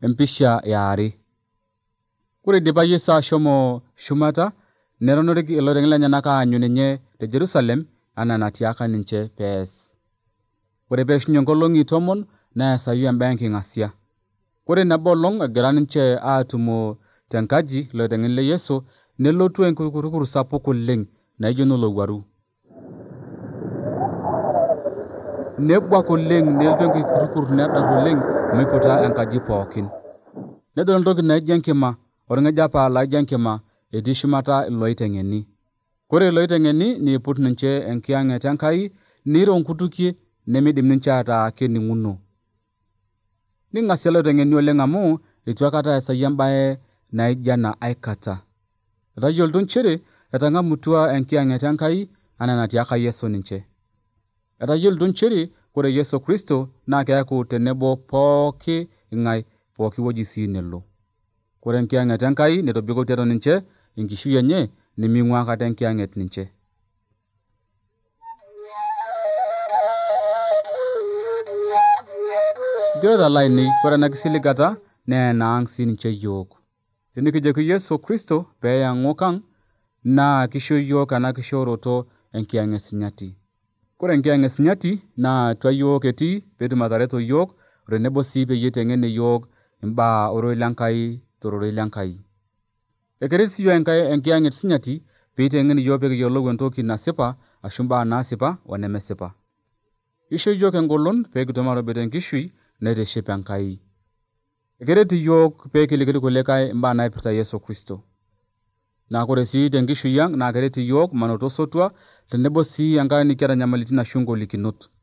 empisha yare. Kore dipa Yesu ashomo shumata neronoreki ilorengi lenyenak aanyu ninye te Jerusalem anaa natiaka ninche pees. Kore peishunye nkolong'i 10 neesayu embaa enking'asia. Kore nabo olong' egira ninche aatumo tenkaji iloiteng'eni le Yesu nelotu enkurukur sapuk oleng' naijo nolowuaru. Nebuak oleng' nelotu enkurukur nedar oleng' meiputa enkaji pookin. Nedol entoki naijo enkima orng'ejapa laijo enkima etii shumata iloiteng'eni. Kore iloiteng'eni niiput ninche enkiyang'et Enkai neiro nkutukie nemeidim ninche ataa kening'uno. Ning'asia iloiteng'eni oleng' amu eitu aikata eesai embaye naijo ena aikata. Etayiolito nchere etang'amutua enkiyang'et Enkai anaa natiaka Yesu ninche. Etayiolito nchere kore Yesu Kristo naa keeku tenebo pooki ng'ai pooki wueji sii nelo. Kore enkiyang'et Enkai netobiko tiatua ninche enkishui enye nemeing'ua aikata enkiyang'et ninche. Ilchoreta lainei, kore ena kisiligata naa enaang' sininche yiok. Tenikijoki Yesu Kristo peeya ng'ok naa kisho yiok ena kishooroto enkiyang'et sinyati. Kore enkiyang'et sinyati naa atua yiok etii peetum atareto yiok tenebo sii peyie eiteng'en yiok imbaa ororei lenkai tororei lenkai. Ekeret sii yiok enkiyang'et sinyati peiteng'en yiok pekiyiolou entoki nasipa ashu mbaa naasipa onemesipa. Isho yiok engolon peekitum aatobiko enkishui naitiship Enkai. Ekeret yiok peekiliki irkulikae imbaa naipirta Yesu Kristo. Naa kore sii tenkishui ang' naa keret yiok manoto osotua tenebo sii enkata nikiata nyamalitin ashu ngolikinot.